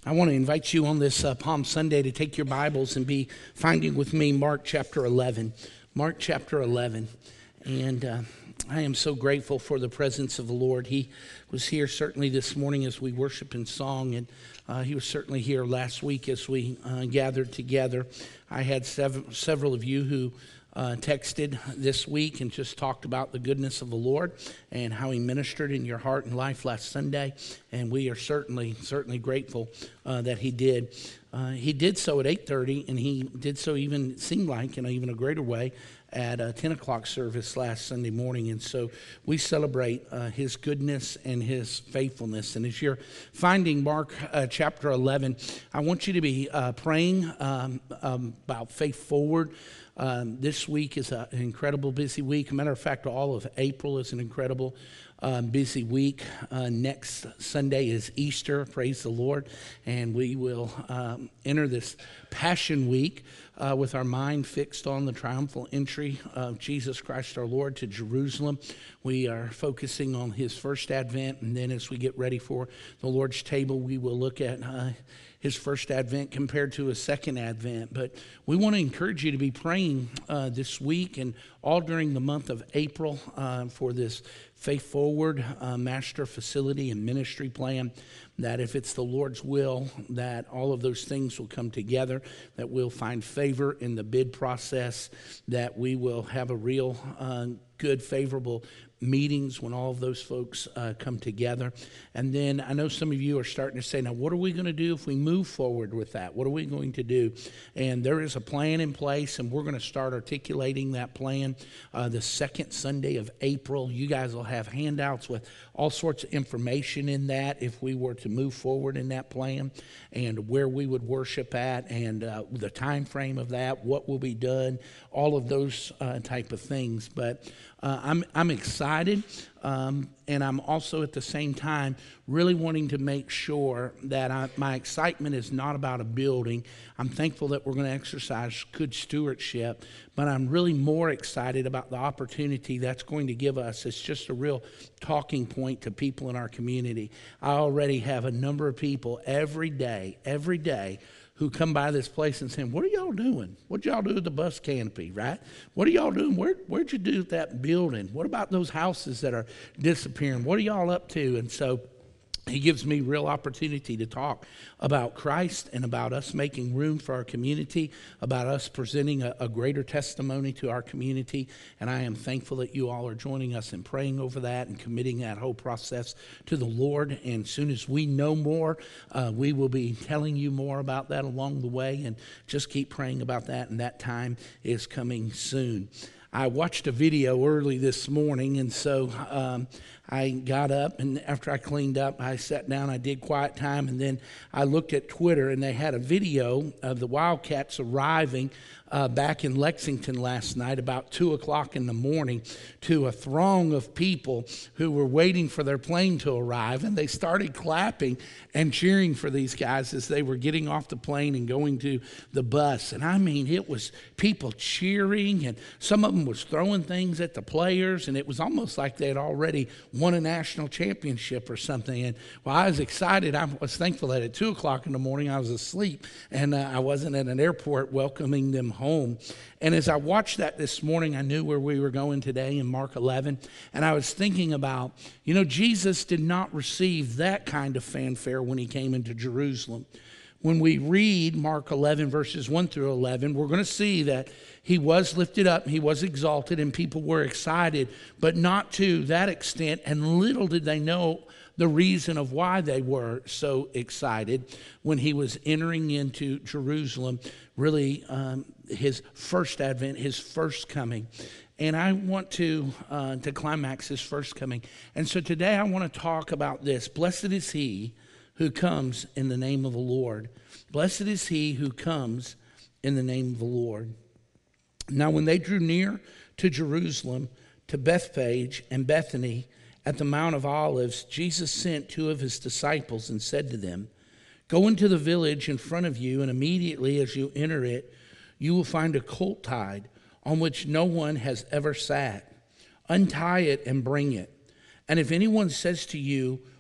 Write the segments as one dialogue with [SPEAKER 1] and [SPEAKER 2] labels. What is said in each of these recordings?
[SPEAKER 1] I want to invite you on this Palm Sunday to take your Bibles and be finding with me Mark chapter 11. Mark chapter 11. And I am so grateful for the presence of the Lord. He was here certainly this morning as we worship in song, and he was certainly here last week as we gathered together. I had several of you who texted this week and just talked about the goodness of the Lord and how he ministered in your heart and life last Sunday, and we are certainly grateful that he did. He did so at 8:30, and he did so even, it seemed like, in even a greater way at a 10 o'clock service last Sunday morning. And so we celebrate his goodness and his faithfulness. And as you're finding Mark chapter 11, I want you to be praying about Faith Forward. This week is an incredible busy week. As a matter of fact, all of April is an incredible busy week. Next Sunday is Easter, praise the Lord, and we will enter this Passion Week with our mind fixed on the triumphal entry of Jesus Christ our Lord to Jerusalem. We are focusing on his first advent, and then as we get ready for the Lord's table, we will look at his first advent compared to his second advent. But we want to encourage you to be praying this week and all during the month of April for this Faith Forward master facility and ministry plan, that if it's the Lord's will, that all of those things will come together, that we'll find favor in the bid process, that we will have a real good, favorable meetings when all of those folks come together. And then I know some of you are starting to say, now what are we going to do if we move forward with that? What are we going to do? And there is a plan in place, and we're going to start articulating that plan the second Sunday of April. You guys will have handouts with all sorts of information in that if we were to move forward in that plan, and where we would worship at, and the time frame of that, what will be done, all of those type of things. But I'm excited, and I'm also at the same time really wanting to make sure that my excitement is not about a building. I'm thankful that we're going to exercise good stewardship, but I'm really more excited about the opportunity that's going to give us. It's just a real talking point to people in our community. I already have a number of people every day, who come by this place and saying, what are y'all doing? What'd y'all do with the bus canopy, right? What are y'all doing? Where'd you do with that building? What about those houses that are disappearing? What are y'all up to? And so he gives me real opportunity to talk about Christ and about us making room for our community, about us presenting a greater testimony to our community. And I am thankful that you all are joining us and praying over that and committing that whole process to the Lord. And as soon as we know more, we will be telling you more about that along the way. And just keep praying about that. And that time is coming soon. I watched a video early this morning, and so I got up, and after I cleaned up, I sat down, I did quiet time, and then I looked at Twitter, and they had a video of the Wildcats arriving back in Lexington last night about 2 o'clock in the morning to a throng of people who were waiting for their plane to arrive, and they started clapping and cheering for these guys as they were getting off the plane and going to the bus. And I mean, it was people cheering, and some of them was throwing things at the players, and it was almost like they had already won a national championship or something. And while I was excited, I was thankful that at 2 o'clock in the morning I was asleep, and I wasn't at an airport welcoming them home. And as I watched that this morning, I knew where we were going today in Mark 11. And I was thinking about, Jesus did not receive that kind of fanfare when he came into Jerusalem. When we read Mark 11, verses 1 through 11, we're going to see that he was lifted up, he was exalted, and people were excited, but not to that extent. And little did they know the reason of why they were so excited when he was entering into Jerusalem, really his first advent, his first coming. And I want to climax his first coming. And so today I want to talk about this. Blessed is he who comes in the name of the Lord. Blessed is he who comes in the name of the Lord. Now when they drew near to Jerusalem, to Bethphage and Bethany, at the Mount of Olives, Jesus sent 2 of his disciples and said to them, go into the village in front of you, and immediately as you enter it, you will find a colt tied on which no one has ever sat. Untie it and bring it. And if anyone says to you,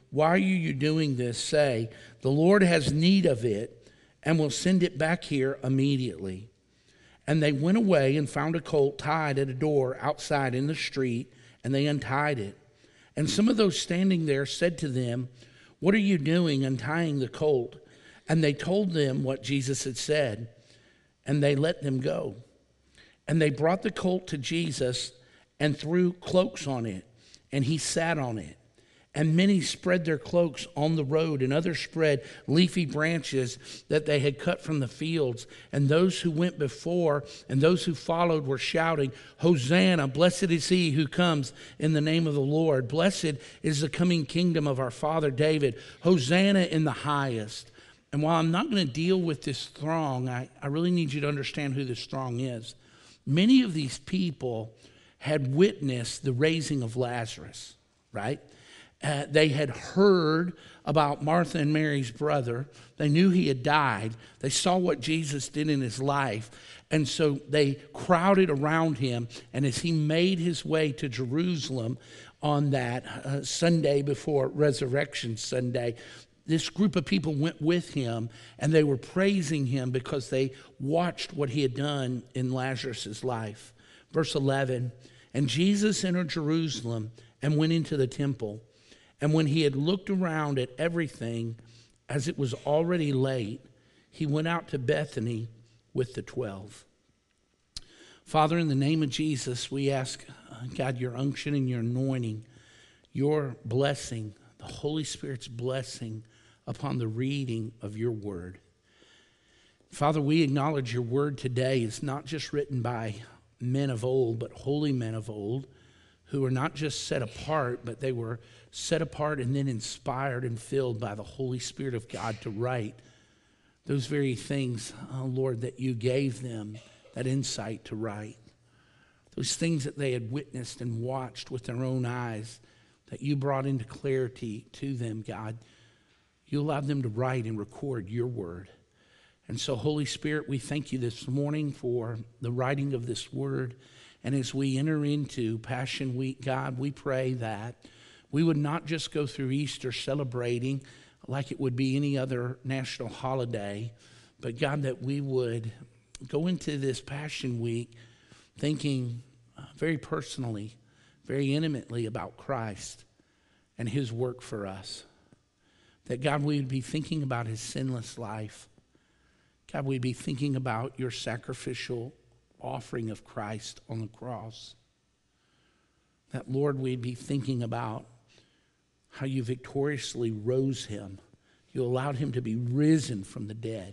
[SPEAKER 1] "Why are you doing this?" say, "The Lord has need of it and will send it back here immediately." And they went away and found a colt tied at a door outside in the street, and they untied it. And some of those standing there said to them, "What are you doing untying the colt?" And they told them what Jesus had said, and they let them go. And they brought the colt to Jesus and threw cloaks on it, and he sat on it. And many spread their cloaks on the road, and others spread leafy branches that they had cut from the fields. And those who went before and those who followed were shouting, "Hosanna, blessed is he who comes in the name of the Lord. Blessed is the coming kingdom of our father David. Hosanna in the highest." And while I'm not going to deal with this throng, I really need you to understand who this throng is. Many of these people had witnessed the raising of Lazarus, right? They had heard about Martha and Mary's brother. They knew he had died. They saw what Jesus did in his life. And so they crowded around him. And as he made his way to Jerusalem on that Sunday before Resurrection Sunday, this group of people went with him, and they were praising him because they watched what he had done in Lazarus' life. Verse 11, "And Jesus entered Jerusalem and went into the temple. And when he had looked around at everything, as it was already late, he went out to Bethany with the 12. Father, in the name of Jesus, we ask, God, your unction and your anointing, your blessing, the Holy Spirit's blessing upon the reading of your word. Father, we acknowledge your word today is not just written by men of old, but holy men of old, who were not just set apart, but they were set apart and then inspired and filled by the Holy Spirit of God to write those very things, Lord, that you gave them that insight to write. Those things that they had witnessed and watched with their own eyes that you brought into clarity to them, God. You allowed them to write and record your word. And so, Holy Spirit, we thank you this morning for the writing of this word. And as we enter into Passion Week, God, we pray that we would not just go through Easter celebrating like it would be any other national holiday, but God, that we would go into this Passion Week thinking very personally, very intimately about Christ and his work for us. That God, we would be thinking about his sinless life. God, we'd be thinking about your sacrificial offering of Christ on the cross. That, Lord, we'd be thinking about how you victoriously rose him. You allowed him to be risen from the dead.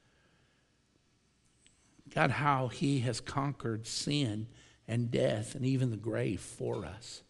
[SPEAKER 1] God, how he has conquered sin and death and even the grave for us.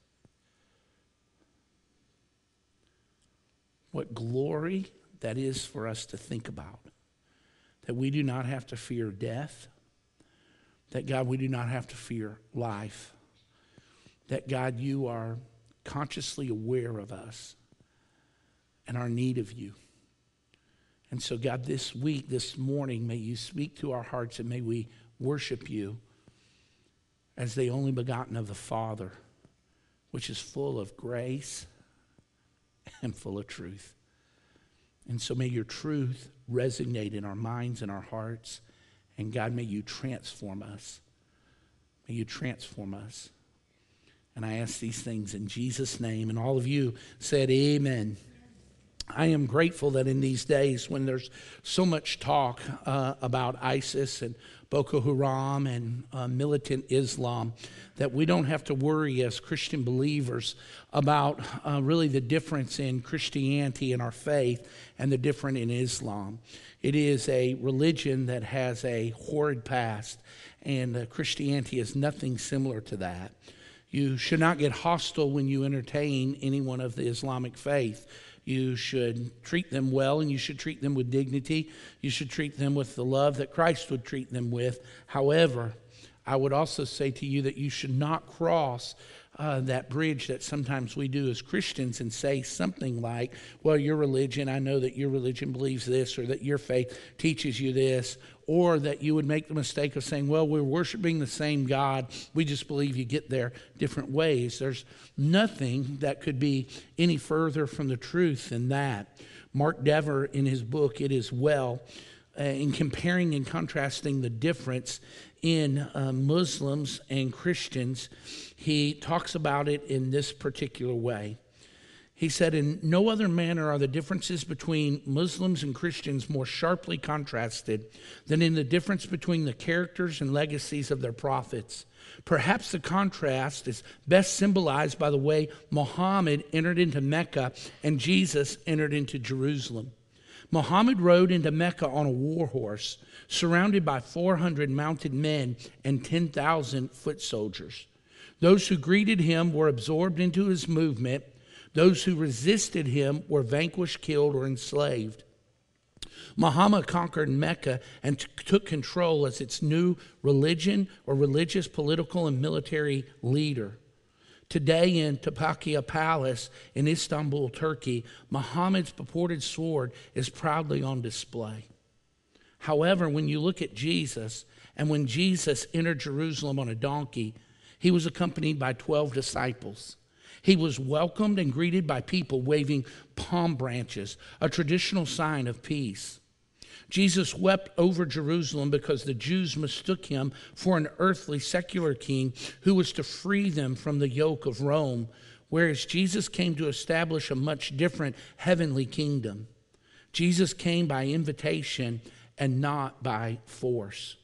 [SPEAKER 1] What glory that is for us to think about. That we do not have to fear death. That, God, we do not have to fear life. That, God, you are consciously aware of us and our need of you. And so, God, this week, this morning, may you speak to our hearts and may we worship you as the only begotten of the Father, which is full of grace and full of truth. And so may your truth resonate in our minds and our hearts. And God, may you transform us. May you transform us. And I ask these things in Jesus' name. And all of you said amen. I am grateful that in these days when there's so much talk about ISIS and Boko Haram and militant Islam, that we don't have to worry as Christian believers about really the difference in Christianity and our faith and the difference in Islam. It is a religion that has a horrid past, and Christianity is nothing similar to that. You should not get hostile when you entertain anyone of the Islamic faith. You should treat them well, and you should treat them with dignity. You should treat them with the love that Christ would treat them with. However, I would also say to you that you should not cross that bridge that sometimes we do as Christians and say something like, well, your religion, I know that your religion believes this, or that your faith teaches you this, or that you would make the mistake of saying, well, we're worshiping the same God, we just believe you get there different ways. There's nothing that could be any further from the truth than that. Mark Dever, in his book, It Is Well, in comparing and contrasting the difference in Muslims and Christians, he talks about it in this particular way. He said, in no other manner are the differences between Muslims and Christians more sharply contrasted than in the difference between the characters and legacies of their prophets. Perhaps the contrast is best symbolized by the way Muhammad entered into Mecca and Jesus entered into Jerusalem. Muhammad rode into Mecca on a war horse, surrounded by 400 mounted men and 10,000 foot soldiers. Those who greeted him were absorbed into his movement. Those who resisted him were vanquished, killed, or enslaved. Muhammad conquered Mecca and took control as its new religion or religious, political, and military leader. Today in Topkapi Palace in Istanbul, Turkey, Muhammad's purported sword is proudly on display. However, when you look at Jesus, and when Jesus entered Jerusalem on a donkey, he was accompanied by 12 disciples. He was welcomed and greeted by people waving palm branches, a traditional sign of peace. Jesus wept over Jerusalem because the Jews mistook him for an earthly secular king who was to free them from the yoke of Rome, whereas Jesus came to establish a much different heavenly kingdom. Jesus came by invitation and not by force.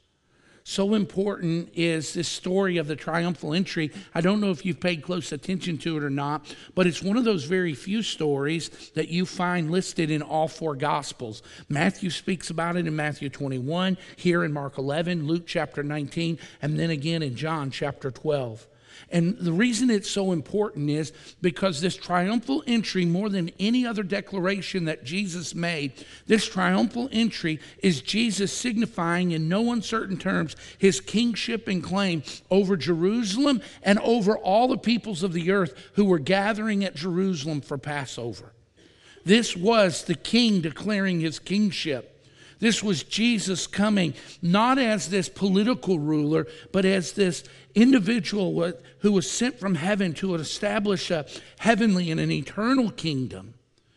[SPEAKER 1] So important is this story of the triumphal entry. I don't know if you've paid close attention to it or not, but it's one of those very few stories that you find listed in all four Gospels. Matthew speaks about it in Matthew 21, here in Mark 11, Luke chapter 19, and then again in John chapter 12. And the reason it's so important is because this triumphal entry, more than any other declaration that Jesus made, this triumphal entry is Jesus signifying in no uncertain terms his kingship and claim over Jerusalem and over all the peoples of the earth who were gathering at Jerusalem for Passover. This was the king declaring his kingship. This was Jesus coming not as this political ruler, but as this individual who was sent from heaven to establish a heavenly and an eternal kingdom.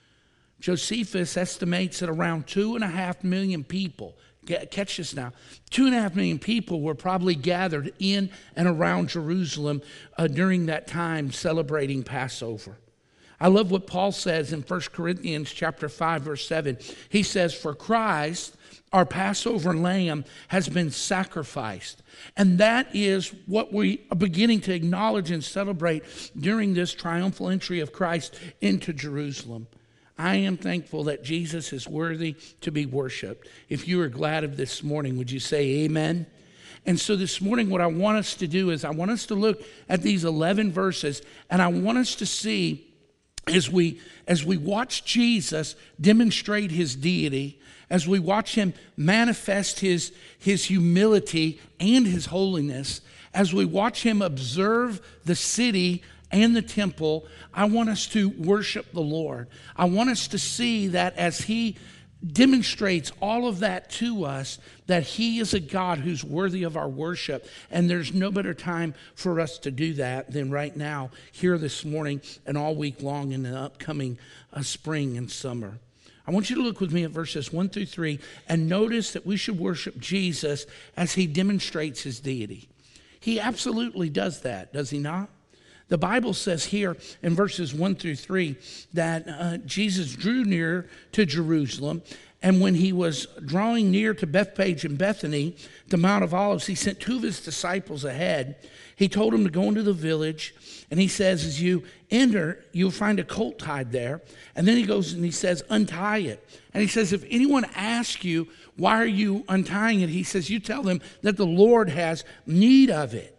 [SPEAKER 1] Josephus estimates that around 2.5 million people, catch this now, 2.5 million people were probably gathered in and around Jerusalem during that time celebrating Passover. I love what Paul says in 1 Corinthians chapter 5, verse 7. He says, for Christ, our Passover lamb, has been sacrificed. And that is what we are beginning to acknowledge and celebrate during this triumphal entry of Christ into Jerusalem. I am thankful that Jesus is worthy to be worshiped. If you are glad of this morning, would you say amen? And so this morning, what I want us to do is I want us to look at these 11 verses, and I want us to see as we watch Jesus demonstrate his deity, as we watch him manifest his humility and his holiness, as we watch him observe the city and the temple, I want us to worship the Lord. I want us to see that as he demonstrates all of that to us, that he is a God who's worthy of our worship. And there's no better time for us to do that than right now, here this morning and all week long in the upcoming spring and summer. I want you to look with me at verses 1 through 3 and notice that we should worship Jesus as he demonstrates his deity. He absolutely does that, does he not? The Bible says here in verses 1 through 3 that Jesus drew near to Jerusalem, and when he was drawing near to Bethphage and Bethany, the Mount of Olives, he sent two of his disciples ahead. He told them to go into the village, and he says, as you enter, you'll find a colt tied there. And then he goes and he says, untie it. And he says, if anyone asks you, why are you untying it? He says, you tell them that the Lord has need of it.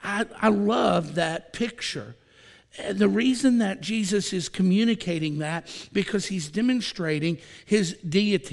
[SPEAKER 1] I love that picture. The reason that Jesus is communicating that, because he's demonstrating his deity.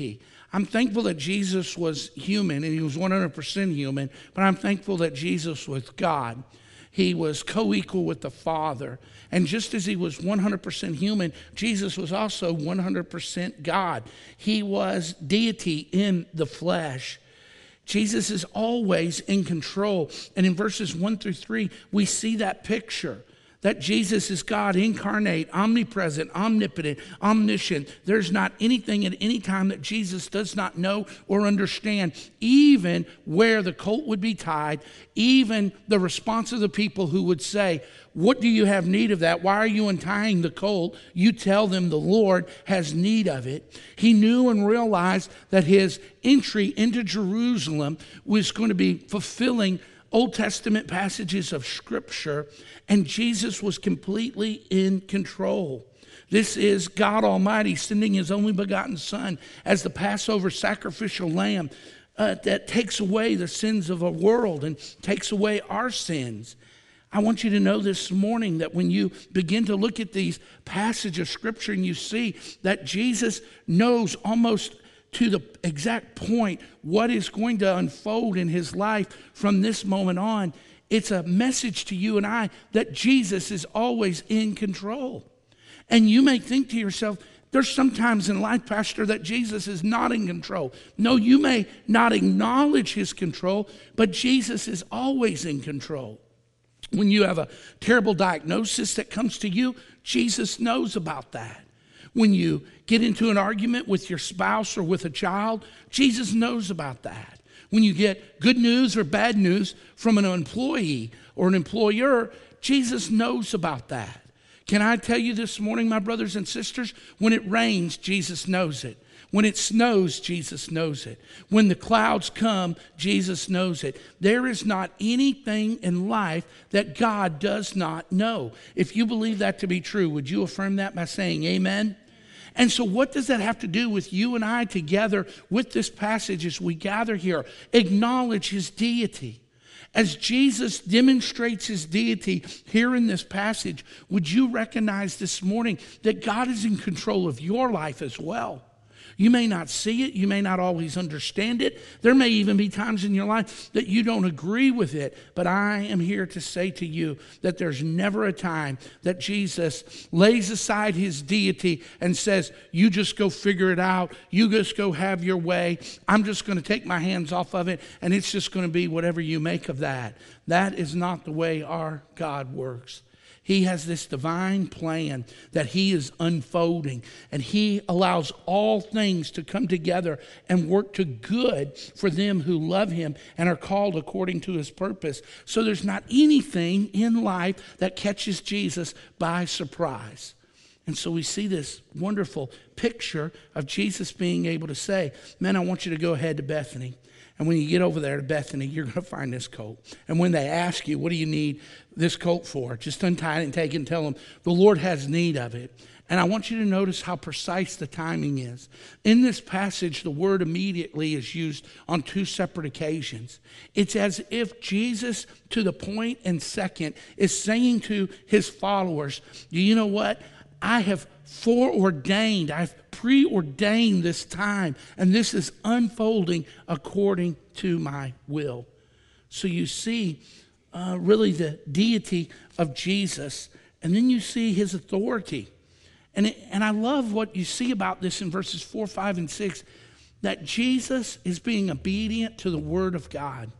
[SPEAKER 1] I'm thankful that Jesus was human, and he was 100% human, but I'm thankful that Jesus was God. He was co-equal with the Father. And just as he was 100% human, Jesus was also 100% God. He was deity in the flesh. Jesus is always in control. And in verses 1 through 3, we see that picture. That Jesus is God incarnate, omnipresent, omnipotent, omniscient. There's not anything at any time that Jesus does not know or understand, even where the colt would be tied, even the response of the people who would say, what do you have need of that? Why are you untying the colt? You tell them the Lord has need of it. He knew and realized that his entry into Jerusalem was going to be fulfilling Old Testament passages of Scripture, and Jesus was completely in control. This is God Almighty sending his only begotten Son as the Passover sacrificial lamb that takes away the sins of a world and takes away our sins. I want you to know this morning that when you begin to look at these passages of Scripture and you see that Jesus knows almost to the exact point what is going to unfold in his life from this moment on, it's a message to you and I that Jesus is always in control. And you may think to yourself, there's sometimes in life, Pastor, that Jesus is not in control. No, you may not acknowledge his control, but Jesus is always in control. When you have a terrible diagnosis that comes to you, Jesus knows about that. When you get into an argument with your spouse or with a child, Jesus knows about that. When you get good news or bad news from an employee or an employer, Jesus knows about that. Can I tell you this morning, my brothers and sisters, when it rains, Jesus knows it. When it snows, Jesus knows it. When the clouds come, Jesus knows it. There is not anything in life that God does not know. If you believe that to be true, would you affirm that by saying amen? And so what does that have to do with you and I together with this passage as we gather here? Acknowledge his deity. As Jesus demonstrates his deity here in this passage, would you recognize this morning that God is in control of your life as well? You may not see it. You may not always understand it. There may even be times in your life that you don't agree with it. But I am here to say to you that there's never a time that Jesus lays aside his deity and says, you just go figure it out. You just go have your way. I'm just going to take my hands off of it, and it's just going to be whatever you make of that. That is not the way our God works. He has this divine plan that he is unfolding, and he allows all things to come together and work to good for them who love him and are called according to his purpose. So there's not anything in life that catches Jesus by surprise. And so we see this wonderful picture of Jesus being able to say, man, I want you to go ahead to Bethany. And when you get over there to Bethany, you're going to find this colt. And when they ask you, what do you need this colt for? Just untie it and take it and tell them, the Lord has need of it. And I want you to notice how precise the timing is. In this passage, the word immediately is used on two separate occasions. It's as if Jesus, to the point and second, is saying to his followers, do you know what? I have foreordained, I've preordained this time, and this is unfolding according to my will. So you see really the deity of Jesus, and then you see his authority. And I love what you see about this in verses 4, 5, and 6, that Jesus is being obedient to the word of God.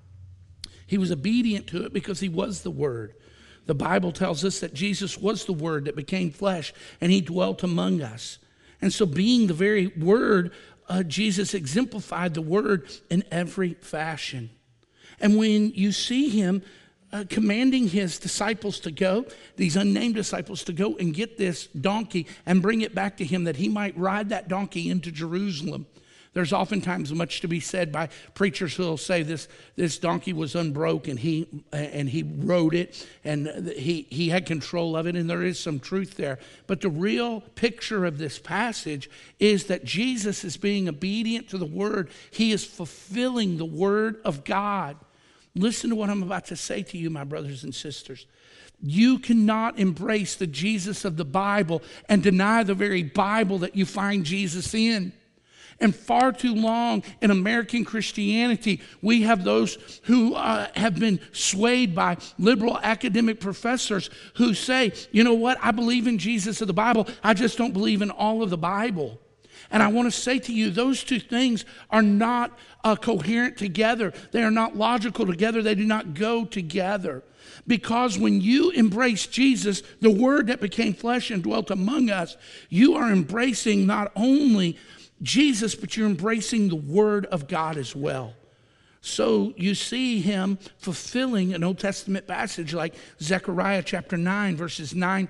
[SPEAKER 1] He was obedient to it because he was the word. The Bible tells us that Jesus was the Word that became flesh, and he dwelt among us. And so being the very Word, Jesus exemplified the Word in every fashion. And when you see him commanding his disciples to go, these unnamed disciples to go and get this donkey and bring it back to him that he might ride that donkey into Jerusalem. There's oftentimes much to be said by preachers who will say this donkey was unbroke and he rode it and he had control of it, and there is some truth there. But the real picture of this passage is that Jesus is being obedient to the word. He is fulfilling the word of God. Listen to what I'm about to say to you, my brothers and sisters. You cannot embrace the Jesus of the Bible and deny the very Bible that you find Jesus in. And far too long in American Christianity, we have those who have been swayed by liberal academic professors who say, you know what, I believe in Jesus of the Bible, I just don't believe in all of the Bible. And I want to say to you, those two things are not coherent together. They are not logical together. They do not go together. Because when you embrace Jesus, the Word that became flesh and dwelt among us, you are embracing not only Jesus, but you're embracing the Word of God as well. So you see him fulfilling an Old Testament passage like Zechariah chapter 9, verses 9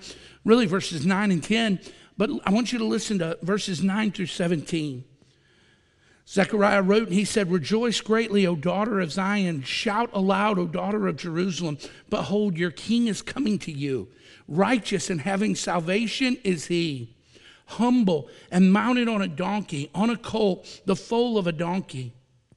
[SPEAKER 1] and 10. But I want you to listen to verses 9 through 17. Zechariah wrote, and he said, "Rejoice greatly, O daughter of Zion. Shout aloud, O daughter of Jerusalem. Behold, your king is coming to you. Righteous and having salvation is he. Humble and mounted on a donkey, on a colt, the foal of a donkey.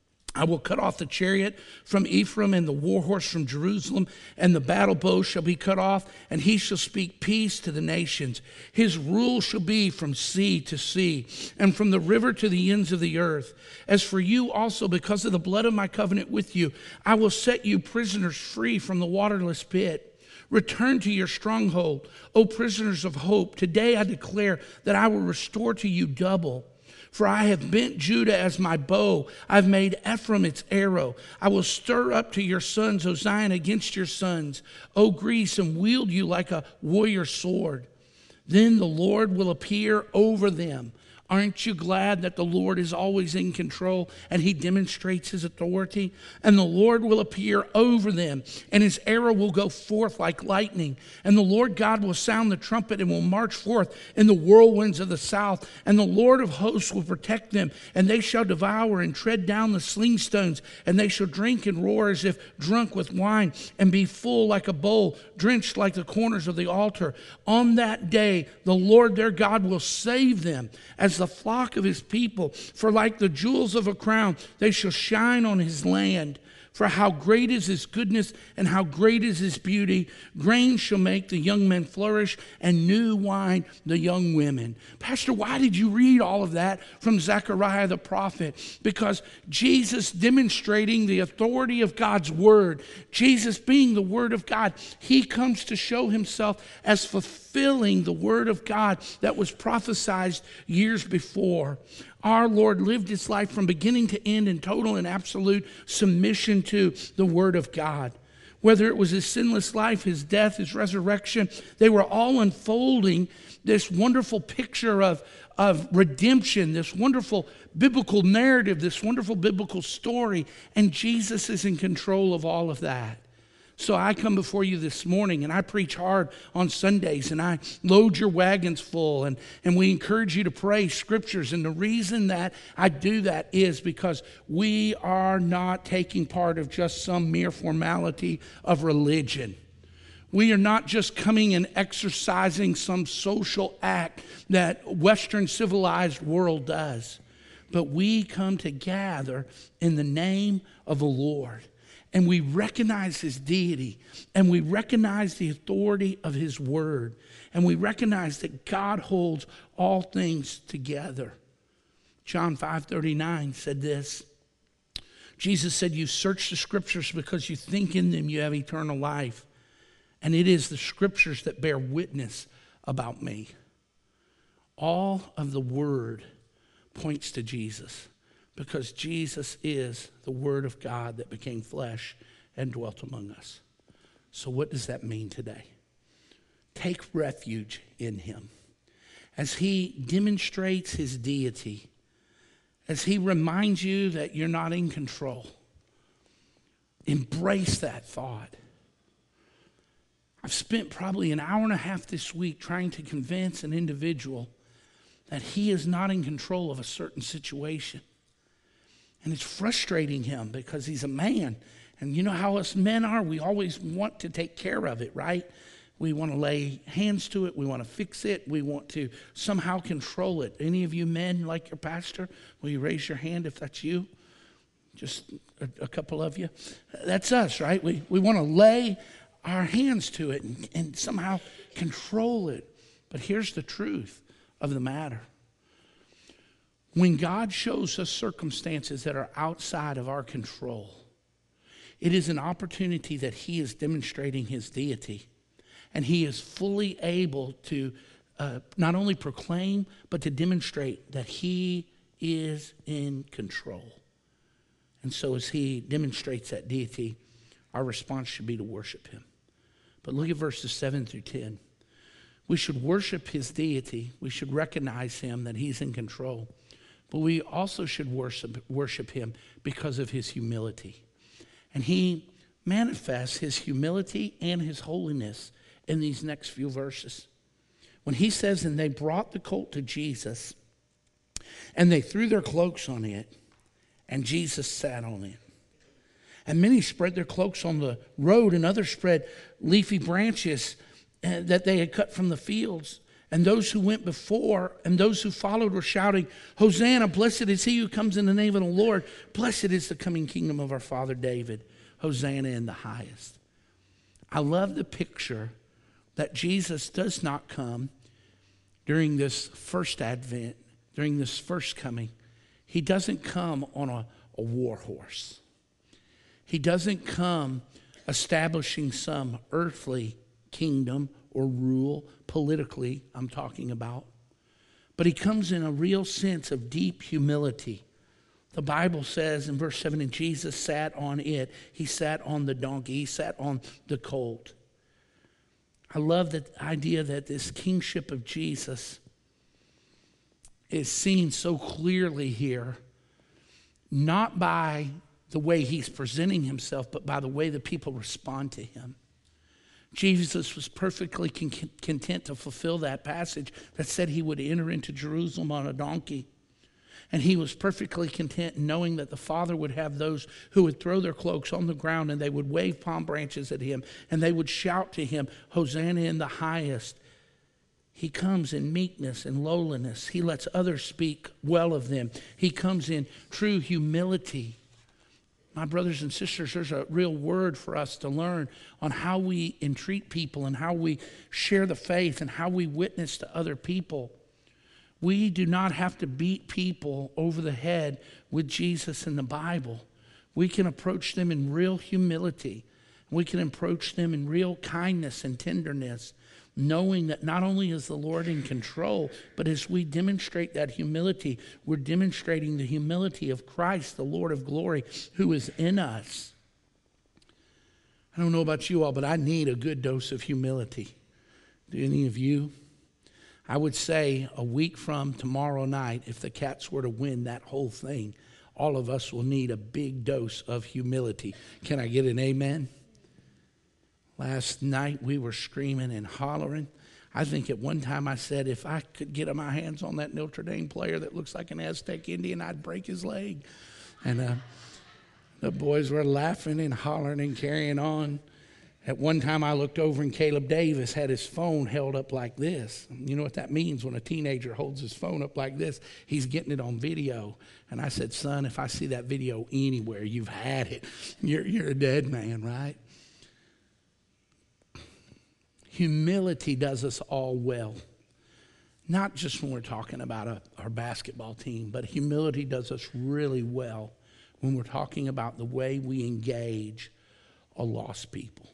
[SPEAKER 1] I will cut off the chariot from Ephraim and the war horse from Jerusalem, and the battle bow shall be cut off, and he shall speak peace to the nations. His rule shall be from sea to sea, and from the river to the ends of the earth. As for you also, because of the blood of my covenant with you, I will set you prisoners free from the waterless pit. Return to your stronghold, O prisoners of hope. Today I declare that I will restore to you double. For I have bent Judah as my bow. I've made Ephraim its arrow. I will stir up to your sons, O Zion, against your sons, O Greece, and wield you like a warrior sword. Then the Lord will appear over them. Aren't you glad that the Lord is always in control and he demonstrates his authority? And the Lord will appear over them, and his arrow will go forth like lightning. And the Lord God will sound the trumpet and will march forth in the whirlwinds of the south. And the Lord of hosts will protect them, and they shall devour and tread down the slingstones. And they shall drink and roar as if drunk with wine, and be full like a bowl, drenched like the corners of the altar. On that day, the Lord their God will save them as the flock of his people. For like the jewels of a crown, they shall shine on his land. For how great is his goodness, and how great is his beauty. Grain shall make the young men flourish, and new wine the young women." Pastor, why did you read all of that from Zechariah the prophet? Because Jesus demonstrating the authority of God's word, Jesus being the word of God, he comes to show himself as fulfilling the word of God that was prophesied years before. Our Lord lived his life from beginning to end in total and absolute submission to the Word of God. Whether it was his sinless life, his death, his resurrection, they were all unfolding this wonderful picture of redemption, this wonderful biblical narrative, this wonderful biblical story, and Jesus is in control of all of that. So I come before you this morning, and I preach hard on Sundays, and I load your wagons full, and we encourage you to pray scriptures. And the reason that I do that is because we are not taking part of just some mere formality of religion. We are not just coming and exercising some social act that Western civilized world does, but we come to gather in the name of the Lord. And we recognize his deity, and we recognize the authority of his word, and we recognize that God holds all things together. John 5:39 said this. Jesus said, "You search the scriptures because you think in them you have eternal life. And it is the scriptures that bear witness about me." All of the word points to Jesus, because Jesus is the Word of God that became flesh and dwelt among us. So what does that mean today? Take refuge in him. As he demonstrates his deity, as he reminds you that you're not in control, embrace that thought. I've spent probably an hour and a half this week trying to convince an individual that he is not in control of a certain situation. And it's frustrating him because he's a man. And you know how us men are? We always want to take care of it, right? We want to lay hands to it. We want to fix it. We want to somehow control it. Any of you men like your pastor? Will you raise your hand if that's you? Just a couple of you. That's us, right? We want to lay our hands to it and somehow control it. But here's the truth of the matter. When God shows us circumstances that are outside of our control, it is an opportunity that he is demonstrating his deity. And he is fully able to not only proclaim, but to demonstrate that he is in control. And so as he demonstrates that deity, our response should be to worship him. But look at verses 7 through 10. We should worship his deity. We should recognize him, that he's in control. But we also should worship him because of his humility. And he manifests his humility and his holiness in these next few verses. When he says, and they brought the colt to Jesus, and they threw their cloaks on it, and Jesus sat on it. And many spread their cloaks on the road, and others spread leafy branches that they had cut from the fields. And those who went before and those who followed were shouting, Hosanna, blessed is he who comes in the name of the Lord. Blessed is the coming kingdom of our father David. Hosanna in the highest. I love the picture that Jesus does not come during this first advent, during this first coming. He doesn't come on a war horse. He doesn't come establishing some earthly kingdom or rule, politically I'm talking about. But he comes in a real sense of deep humility. The Bible says in verse 7, and Jesus sat on it. He sat on the donkey. He sat on the colt. I love the idea that this kingship of Jesus is seen so clearly here, not by the way he's presenting himself, but by the way the people respond to him. Jesus was perfectly content to fulfill that passage that said he would enter into Jerusalem on a donkey. And he was perfectly content knowing that the Father would have those who would throw their cloaks on the ground and they would wave palm branches at him and they would shout to him, Hosanna in the highest. He comes in meekness and lowliness. He lets others speak well of them. He comes in true humility. My brothers and sisters, there's a real word for us to learn on how we entreat people and how we share the faith and how we witness to other people. We do not have to beat people over the head with Jesus and the Bible. We can approach them in real humility. We can approach them in real kindness and tenderness, knowing that not only is the Lord in control, but as we demonstrate that humility, we're demonstrating the humility of Christ, the Lord of glory, who is in us. I don't know about you all, but I need a good dose of humility. Do any of you? I would say a week from tomorrow night, if the Cats were to win that whole thing, all of us will need a big dose of humility. Can I get an amen? Last night we were screaming and hollering. I think at one time I said, if I could get my hands on that Notre Dame player that looks like an Aztec Indian, I'd break his leg. And the boys were laughing and hollering and carrying on. At one time I looked over and Caleb Davis had his phone held up like this. You know what that means when a teenager holds his phone up like this? He's getting it on video. And I said, son, if I see that video anywhere, you've had it. You're a dead man, right? Humility does us all well. Not just when we're talking about our basketball team, but humility does us really well when we're talking about the way we engage a lost people.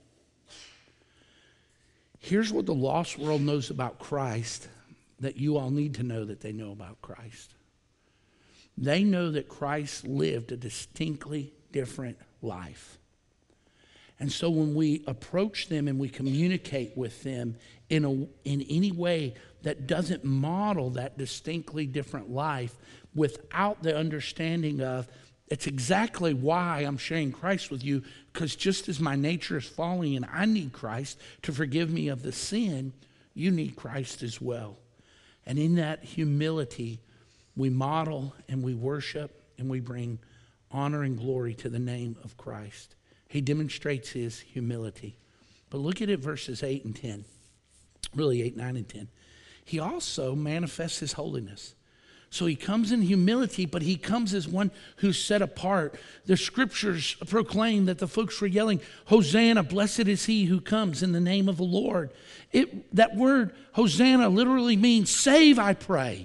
[SPEAKER 1] Here's what the lost world knows about Christ that you all need to know that they know about Christ. They know that Christ lived a distinctly different life. And so when we approach them and we communicate with them in any way that doesn't model that distinctly different life without the understanding of, it's exactly why I'm sharing Christ with you, because just as my nature is falling and I need Christ to forgive me of the sin, you need Christ as well. And in that humility, we model and we worship and we bring honor and glory to the name of Christ. He demonstrates his humility. But look at it, verses 8 and 10. Really 8, 9, and 10. He also manifests his holiness. So he comes in humility, but he comes as one who's set apart. The scriptures proclaim that the folks were yelling, Hosanna, blessed is he who comes in the name of the Lord. That word, Hosanna, literally means save, I pray.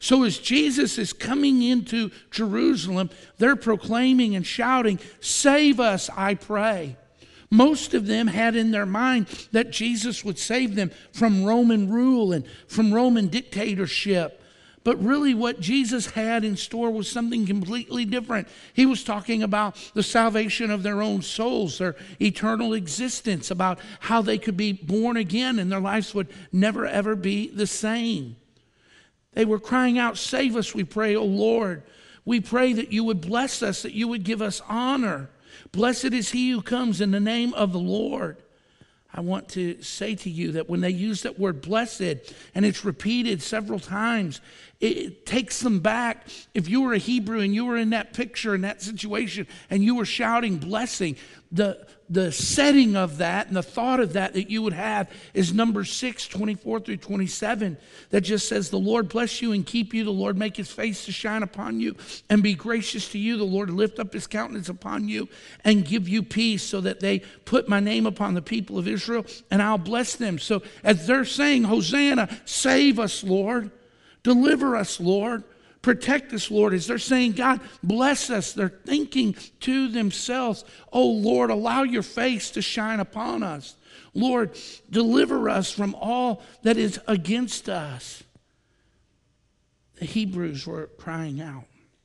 [SPEAKER 1] So as Jesus is coming into Jerusalem, they're proclaiming and shouting, "Save us, I pray." Most of them had in their mind that Jesus would save them from Roman rule and from Roman dictatorship. But really what Jesus had in store was something completely different. He was talking about the salvation of their own souls, their eternal existence, about how they could be born again and their lives would never ever be the same. They were crying out, "Save us, we pray, O Lord. We pray that you would bless us, that you would give us honor. Blessed is he who comes in the name of the Lord." I want to say to you that when they use that word blessed, and it's repeated several times, it takes them back. If you were a Hebrew and you were in that picture, in that situation, and you were shouting blessing, the setting of that and the thought of that you would have is Numbers 6, 24 through 27, that just says, "The Lord bless you and keep you. The Lord make his face to shine upon you and be gracious to you. The Lord lift up his countenance upon you and give you peace, so that they put my name upon the people of Israel, and I'll bless them." So as they're saying, "Hosanna, save us, Lord. Deliver us, Lord. Protect us, Lord," as they're saying, "God, bless us," they're thinking to themselves, "Oh, Lord, allow your face to shine upon us. Lord, deliver us from all that is against us." The Hebrews were crying out.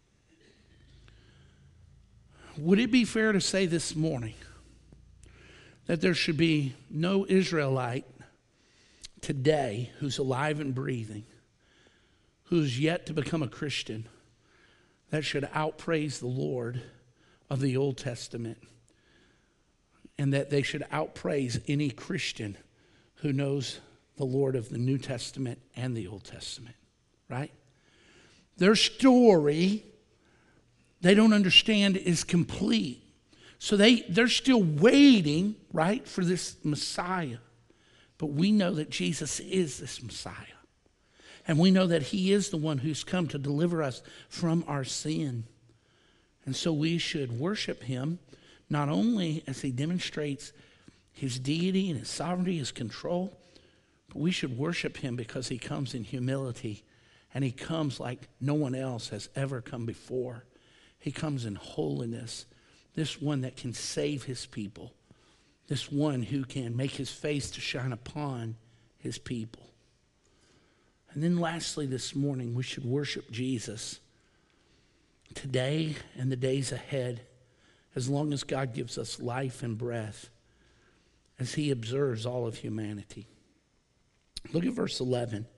[SPEAKER 1] Would it be fair to say this morning that there should be no Israelite today who's alive and breathing, who's yet to become a Christian, that should outpraise the Lord of the Old Testament, and that they should outpraise any Christian who knows the Lord of the New Testament and the Old Testament, right? Their story, they don't understand, is complete. So they're still waiting, right, for this Messiah. But we know that Jesus is this Messiah. And we know that he is the one who's come to deliver us from our sin. And so we should worship him, not only as he demonstrates his deity and his sovereignty, his control, but we should worship him because he comes in humility, and he comes like no one else has ever come before. He comes in holiness, this one that can save his people, this one who can make his face to shine upon his people. And then lastly this morning, we should worship Jesus today and the days ahead, as long as God gives us life and breath, as he observes all of humanity. Look at verse 11.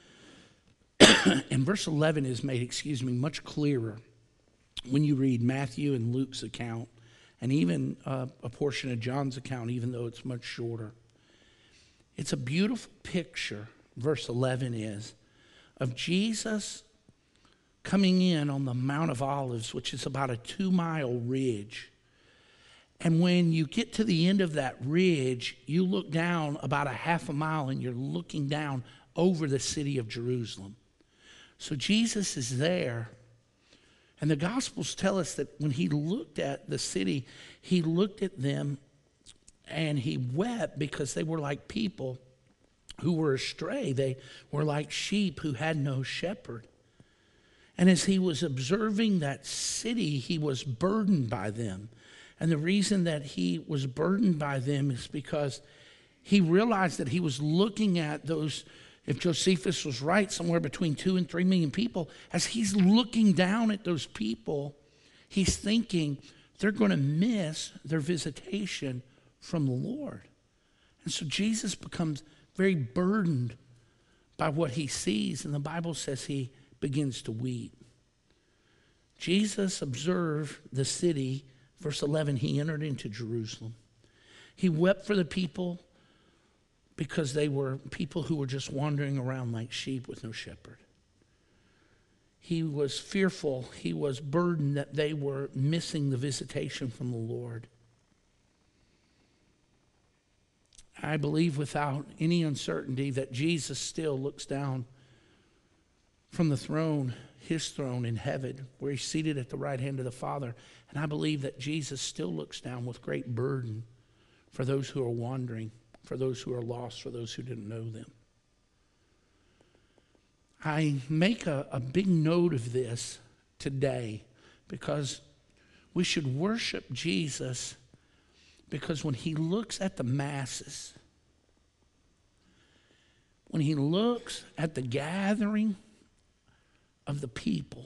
[SPEAKER 1] And verse 11 is made, much clearer when you read Matthew and Luke's account, and even a portion of John's account, even though it's much shorter. It's a beautiful picture, verse 11 is, of Jesus coming in on the Mount of Olives, which is about a 2-mile ridge. And when you get to the end of that ridge, you look down about a half a mile, and you're looking down over the city of Jerusalem. So Jesus is there. And the Gospels tell us that when he looked at the city, he looked at them and he wept, because they were like people who were astray. They were like sheep who had no shepherd. And as he was observing that city, he was burdened by them. And the reason that he was burdened by them is because he realized that he was looking at those, if Josephus was right, somewhere between 2 and 3 million people. As he's looking down at those people, he's thinking they're going to miss their visitation from the Lord. And so Jesus becomes very burdened by what he sees, and the Bible says he begins to weep. Jesus observed the city. Verse 11, he entered into Jerusalem. He wept for the people because they were people who were just wandering around like sheep with no shepherd. He was fearful, he was burdened that they were missing the visitation from the Lord. I believe without any uncertainty that Jesus still looks down from the throne, his throne in heaven, where he's seated at the right hand of the Father. And I believe that Jesus still looks down with great burden for those who are wandering, for those who are lost, for those who didn't know them. I make a big note of this today because we should worship Jesus, because when he looks at the masses, when he looks at the gathering of the people,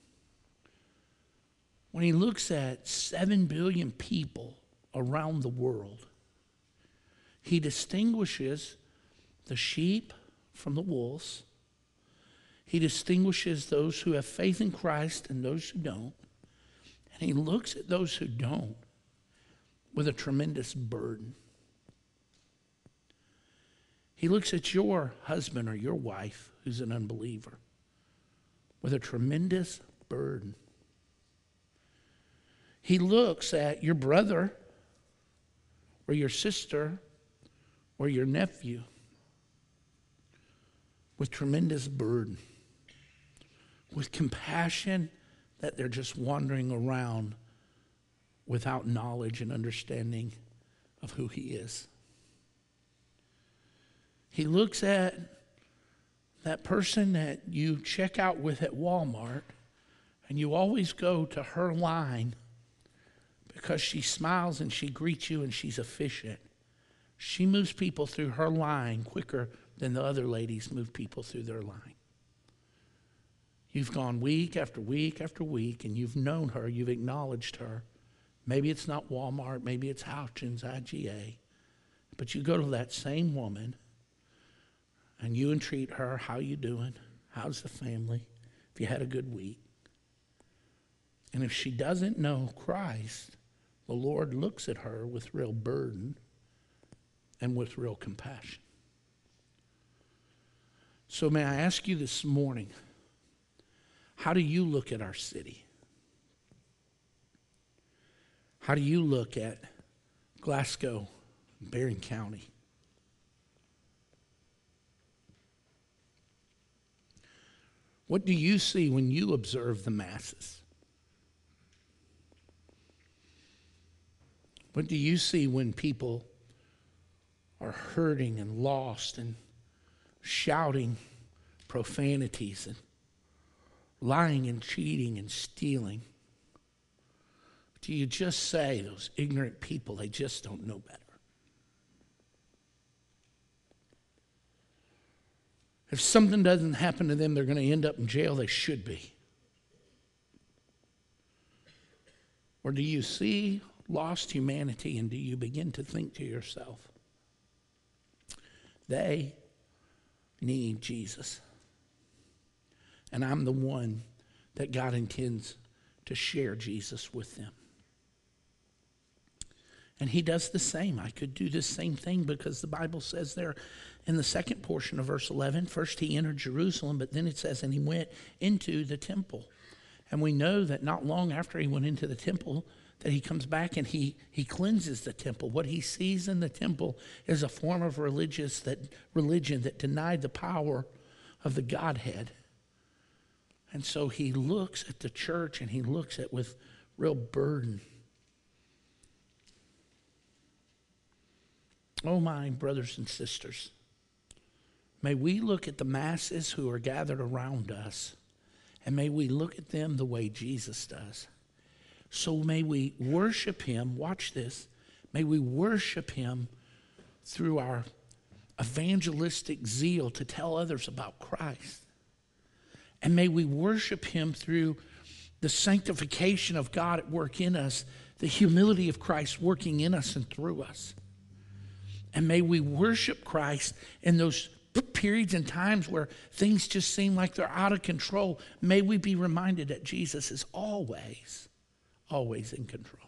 [SPEAKER 1] when he looks at 7 billion people around the world, he distinguishes the sheep from the wolves. He distinguishes those who have faith in Christ and those who don't. And he looks at those who don't with a tremendous burden. He looks at your husband or your wife who's an unbeliever with a tremendous burden. He looks at your brother or your sister or your nephew with tremendous burden, with compassion that they're just wandering around without knowledge and understanding of who he is. He looks at that person that you check out with at Walmart, and you always go to her line because she smiles and she greets you and she's efficient. She moves people through her line quicker than the other ladies move people through their line. You've gone week after week after week, and you've known her, you've acknowledged her. Maybe it's not Walmart, maybe it's Houchins, IGA, but you go to that same woman, and you entreat her, how you doing? How's the family? If you had a good week. And if she doesn't know Christ, the Lord looks at her with real burden and with real compassion. So may I ask you this morning, how do you look at our city? How do you look at Glasgow, Barron County? What do you see when you observe the masses? What do you see when people are hurting and lost and shouting profanities and lying and cheating and stealing? Do you just say, those ignorant people, they just don't know better? If something doesn't happen to them, they're going to end up in jail. They should be. Or do you see lost humanity and do you begin to think to yourself, they need Jesus, and I'm the one that God intends to share Jesus with them? And he does the same. I could do the same thing because the Bible says there in the second portion of verse 11, first he entered Jerusalem, but then it says, and he went into the temple. And we know that not long after he went into the temple, that he comes back and he cleanses the temple. What he sees in the temple is a form of religion that denied the power of the Godhead. And so he looks at the church and he looks at with real burden. Oh, my brothers and sisters, may we look at the masses who are gathered around us, and may we look at them the way Jesus does. So may we worship him, watch this, may we worship him through our evangelistic zeal to tell others about Christ. And may we worship him through the sanctification of God at work in us, the humility of Christ working in us and through us. And may we worship Christ in those periods and times where things just seem like they're out of control. May we be reminded that Jesus is always in control.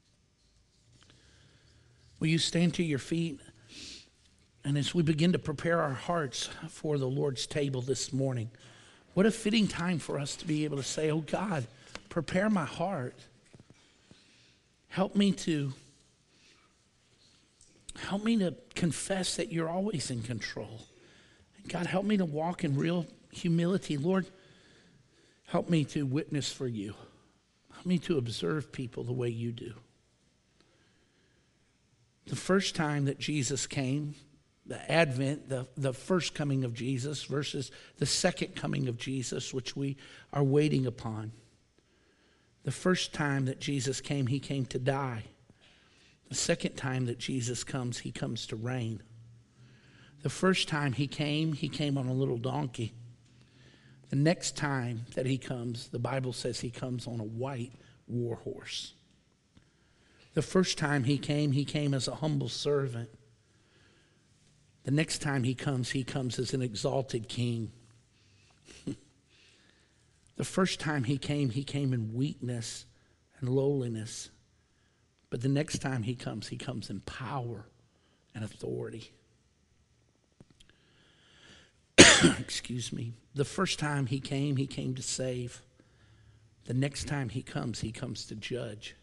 [SPEAKER 1] Will you stand to your feet? And as we begin to prepare our hearts for the Lord's table this morning, what a fitting time for us to be able to say, oh God, prepare my heart. Help me to confess that you're always in control. God, help me to walk in real humility. Lord, help me to witness for you. Help me to observe people the way you do. The first time that Jesus came the Advent, the first coming of Jesus versus the second coming of Jesus, which we are waiting upon. The first time that Jesus came, he came to die. The second time that Jesus comes, he comes to reign. The first time he came on a little donkey. The next time that he comes, the Bible says he comes on a white war horse. The first time he came as a humble servant. The next time he comes as an exalted king. The first time he came in weakness and lowliness. But the next time he comes in power and authority. Excuse me. The first time he came to save. The next time he comes to judge.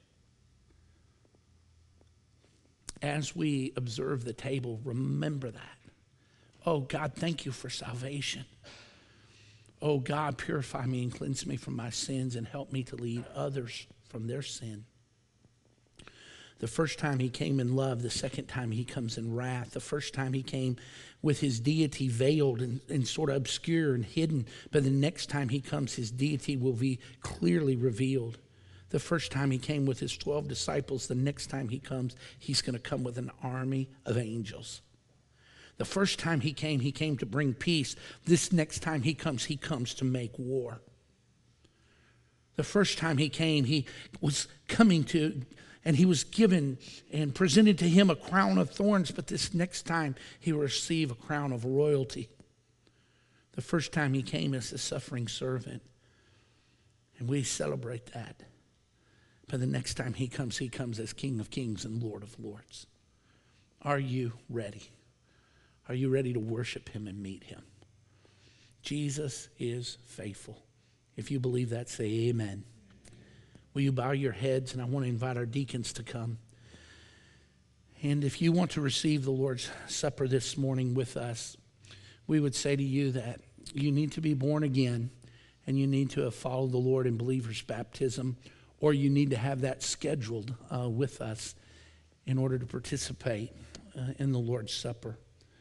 [SPEAKER 1] As we observe the table, remember that. Oh God, thank you for salvation. Oh God, purify me and cleanse me from my sins and help me to lead others from their sin. The first time he came in love, the second time he comes in wrath. The first time he came with his deity veiled and sort of obscure and hidden. But the next time he comes, his deity will be clearly revealed. The first time he came with his 12 disciples, the next time he comes, he's going to come with an army of angels. The first time he came to bring peace. This next time he comes to make war. The first time he came, he was coming to, and he was given and presented to him a crown of thorns, but this next time he will receive a crown of royalty. The first time he came as a suffering servant, and we celebrate that. But the next time he comes as King of Kings and Lord of Lords. Are you ready? Are you ready to worship him and meet him? Jesus is faithful. If you believe that, say amen. Will you bow your heads? And I want to invite our deacons to come. And if you want to receive the Lord's Supper this morning with us, we would say to you that you need to be born again and you need to have followed the Lord in believer's baptism, or you need to have that scheduled with us in order to participate in the Lord's Supper.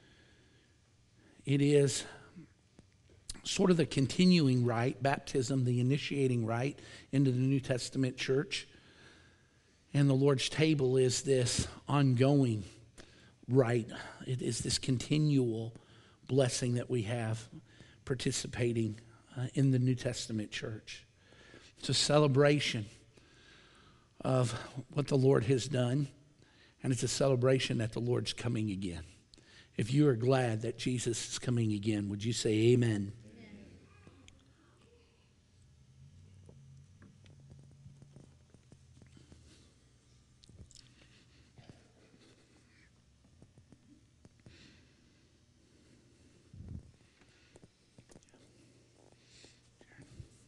[SPEAKER 1] It is sort of the continuing rite, baptism, the initiating rite into the New Testament church. And the Lord's table is this ongoing rite. It is this continual blessing that we have participating in the New Testament church. It's a celebration of what the Lord has done, and it's a celebration that the Lord's coming again. If you are glad that Jesus is coming again, would you say amen?